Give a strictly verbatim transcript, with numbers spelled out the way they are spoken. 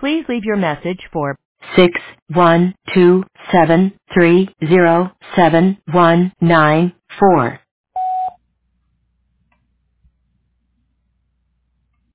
Please leave your message for six one two seven three zero seven one nine four.